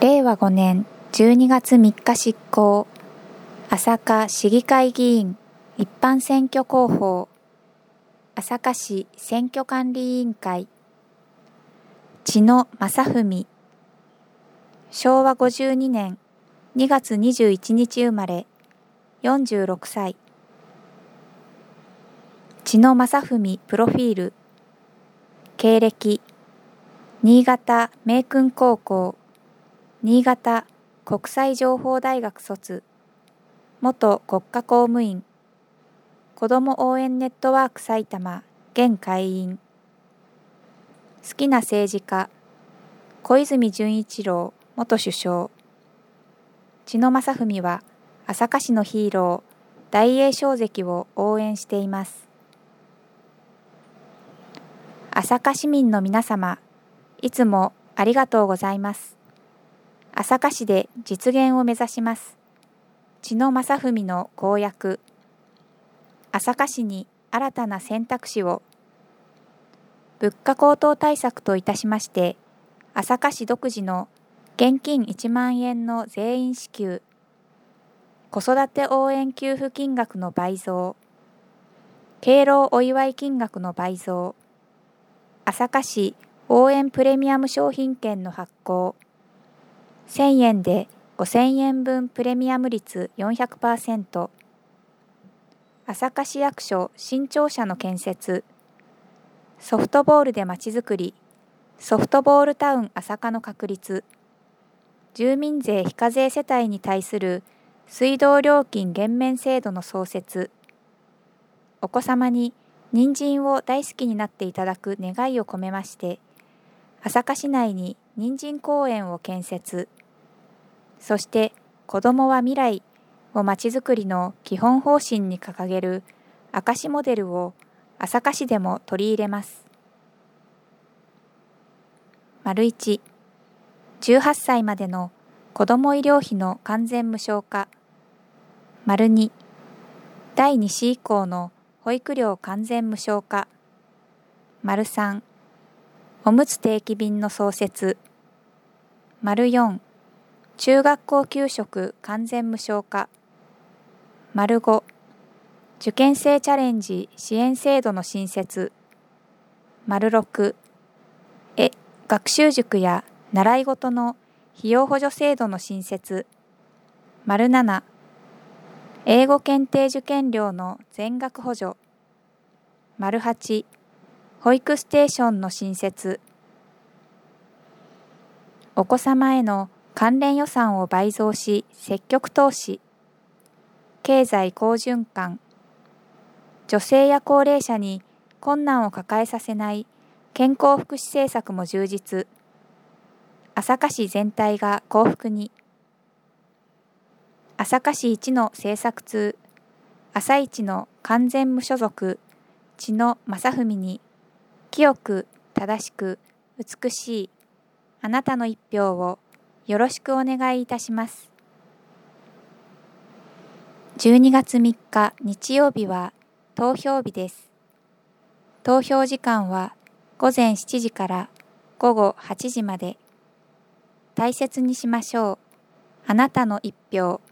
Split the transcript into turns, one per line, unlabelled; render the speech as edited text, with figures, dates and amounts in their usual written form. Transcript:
令和5年12月3日執行、朝霞市議会議員一般選挙広報、朝霞市選挙管理委員会、千野正文、昭和52年2月21日生まれ、46歳。千野正文プロフィール、経歴、新潟明訓高校、新潟国際情報大学卒、元国家公務員、子ども応援ネットワーク埼玉現会員。好きな政治家、小泉純一郎元首相。千野正文は朝霞市のヒーロー、大栄翔関を応援しています。朝霞市民の皆様、いつもありがとうございます。朝霞市で実現を目指します。千野正文の公約。朝霞市に新たな選択肢を。物価高騰対策といたしまして、朝霞市独自の現金1万円の全員支給、子育て応援給付金額の倍増、敬老お祝い金額の倍増、朝霞市応援プレミアム商品券の発行、1000円で5000円分プレミアム率 400%、朝霞市役所新庁舎の建設、ソフトボールでまちづくり、ソフトボールタウン朝霞の確立、住民税非課税世帯に対する水道料金減免制度の創設、お子様に人参を大好きになっていただく願いを込めまして、朝霞市内に人参公園を建設、そして子どもは未来をまちづくりの基本方針に掲げる明石モデルを朝霞市でも取り入れます。1、18歳までの子ども医療費の完全無償化。2、第2子以降の保育料完全無償化。3、おむつ定期便の創設。4、中学校給食完全無償化。5、受験生チャレンジ支援制度の新設。6、学習塾や習い事の費用補助制度の新設。7、英語検定受験料の全額補助。8、保育ステーションの新設。お子様への関連予算を倍増し積極投資。経済好循環。女性や高齢者に困難を抱えさせない健康福祉政策も充実。朝霞市全体が幸福に。朝霞市一の政策通、朝一の完全無所属、千野正文に、清く、正しく、美しい、あなたの一票をよろしくお願いいたします。12月3日日曜日は投票日です。投票時間は午前7時から午後8時まで。大切にしましょう。あなたの一票。